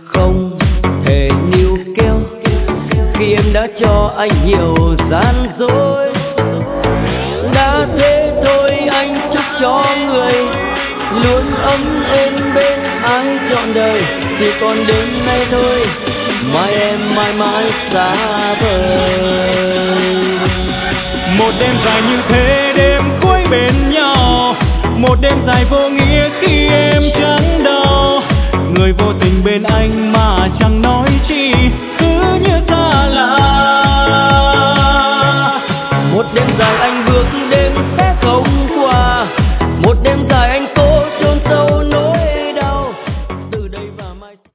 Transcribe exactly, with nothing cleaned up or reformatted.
không thể níu kéo khi em đã cho anh nhiều gian dối. Đã thế thôi anh chúc cho người luôn ấm êm bên anh trọn đời, chỉ còn đêm nay thôi mai em mãi mãi xa vời. Một đêm dài như thế, đêm cuối bên nhau, một đêm dài vô nghĩa khi em chẳng đau. Người vô tình bên